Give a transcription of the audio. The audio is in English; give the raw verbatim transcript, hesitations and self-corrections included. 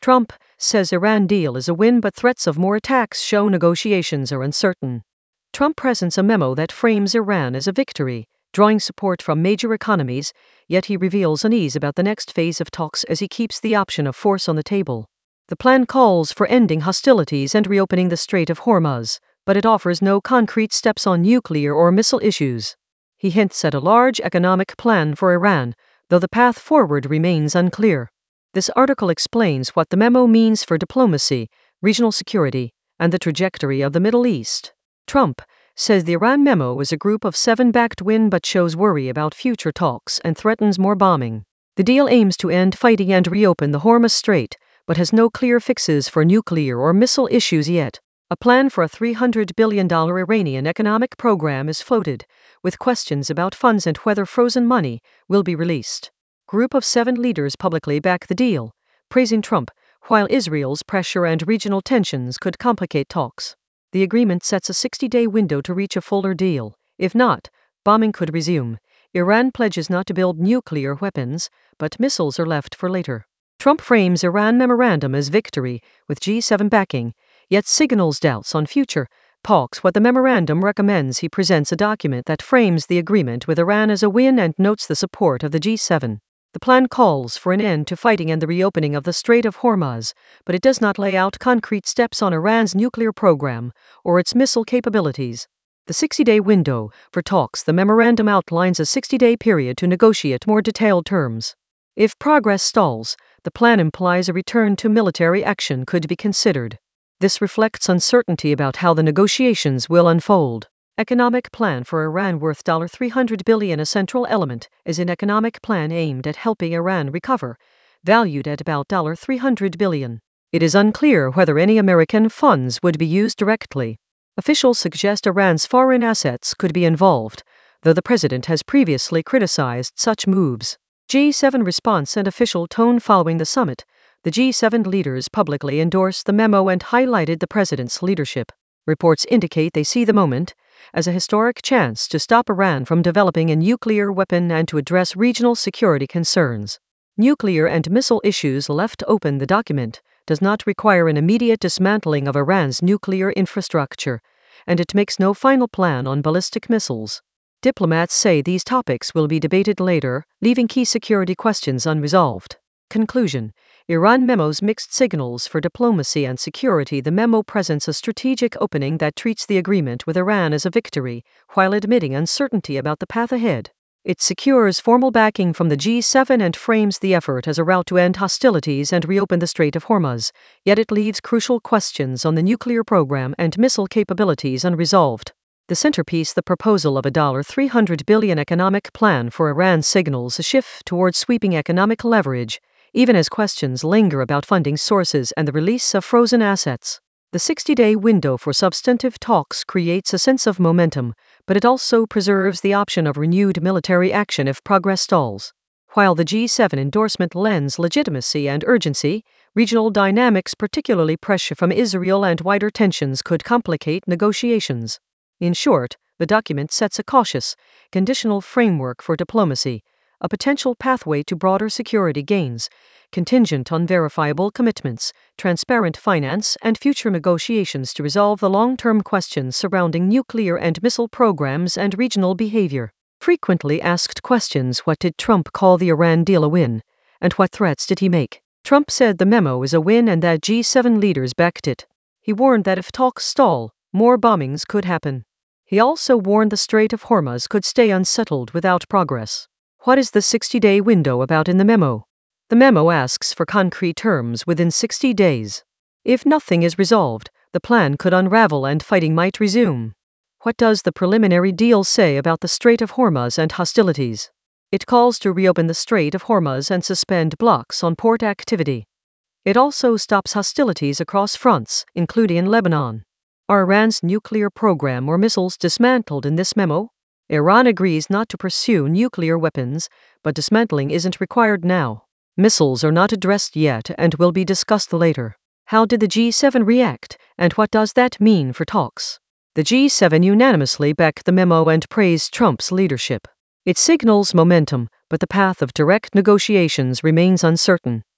Trump says Iran deal is a win, but threats of more attacks show negotiations are uncertain. Trump presents a memo that frames Iran as a victory, drawing support from major economies, yet he reveals unease about the next phase of talks as he keeps the option of force on the table. The plan calls for ending hostilities and reopening the Strait of Hormuz, but it offers no concrete steps on nuclear or missile issues. He hints at a large economic plan for Iran, though the path forward remains unclear. This article explains what the memo means for diplomacy, regional security, and the trajectory of the Middle East. Trump says the Iran memo is a group of seven backed win but shows worry about future talks and threatens more bombing. The deal aims to end fighting and reopen the Hormuz Strait, but has no clear fixes for nuclear or missile issues yet. A plan for a three hundred billion dollars Iranian economic program is floated, with questions about funds and whether frozen money will be released. Group of seven leaders publicly back the deal, praising Trump, while Israel's pressure and regional tensions could complicate talks. The agreement sets a sixty-day window to reach a fuller deal. If not, bombing could resume. Iran pledges not to build nuclear weapons, but missiles are left for later. Trump frames Iran memorandum as victory, with G seven backing, yet signals doubts on future talks. What the memorandum recommends: he presents a document that frames the agreement with Iran as a win and notes the support of the G seven. The plan calls for an end to fighting and the reopening of the Strait of Hormuz, but it does not lay out concrete steps on Iran's nuclear program or its missile capabilities. The sixty-day window for talks: the memorandum outlines a sixty-day period to negotiate more detailed terms. If progress stalls, the plan implies a return to military action could be considered. This reflects uncertainty about how the negotiations will unfold. Economic plan for Iran worth three hundred billion dollars. A central element is an economic plan aimed at helping Iran recover, valued at about three hundred billion dollars. It is unclear whether any American funds would be used directly. Officials suggest Iran's foreign assets could be involved, though the president has previously criticized such moves. G seven response and official tone following the summit. The G seven leaders publicly endorsed the memo and highlighted the president's leadership. Reports indicate they see the moment as a historic chance to stop Iran from developing a nuclear weapon and to address regional security concerns. Nuclear and missile issues left open. The document does not require an immediate dismantling of Iran's nuclear infrastructure, and it makes no final plan on ballistic missiles. Diplomats say these topics will be debated later, leaving key security questions unresolved. Conclusion: Iran memo's mixed signals for diplomacy and security. The memo presents a strategic opening that treats the agreement with Iran as a victory, while admitting uncertainty about the path ahead. It secures formal backing from the G seven and frames the effort as a route to end hostilities and reopen the Strait of Hormuz, yet it leaves crucial questions on the nuclear program and missile capabilities unresolved. The centerpiece, the proposal of a three hundred billion dollars economic plan for Iran, signals a shift towards sweeping economic leverage, even as questions linger about funding sources and the release of frozen assets. The sixty-day window for substantive talks creates a sense of momentum, but it also preserves the option of renewed military action if progress stalls. While the G seven endorsement lends legitimacy and urgency, regional dynamics, particularly pressure from Israel and wider tensions, could complicate negotiations. In short, the document sets a cautious, conditional framework for diplomacy, a potential pathway to broader security gains, contingent on verifiable commitments, transparent finance, and future negotiations to resolve the long-term questions surrounding nuclear and missile programs and regional behavior. Frequently asked questions: what did Trump call the Iran deal a win, and what threats did he make? Trump said the memo is a win and that G seven leaders backed it. He warned that if talks stall, more bombings could happen. He also warned the Strait of Hormuz could stay unsettled without progress. What is the sixty-day window about in the memo? The memo asks for concrete terms within sixty days. If nothing is resolved, the plan could unravel and fighting might resume. What does the preliminary deal say about the Strait of Hormuz and hostilities? It calls to reopen the Strait of Hormuz and suspend blocks on port activity. It also stops hostilities across fronts, including in Lebanon. Are Iran's nuclear program or missiles dismantled in this memo? Iran agrees not to pursue nuclear weapons, but dismantling isn't required now. Missiles are not addressed yet and will be discussed later. How did the G seven react, and what does that mean for talks? The G seven unanimously backed the memo and praised Trump's leadership. It signals momentum, but the path of direct negotiations remains uncertain.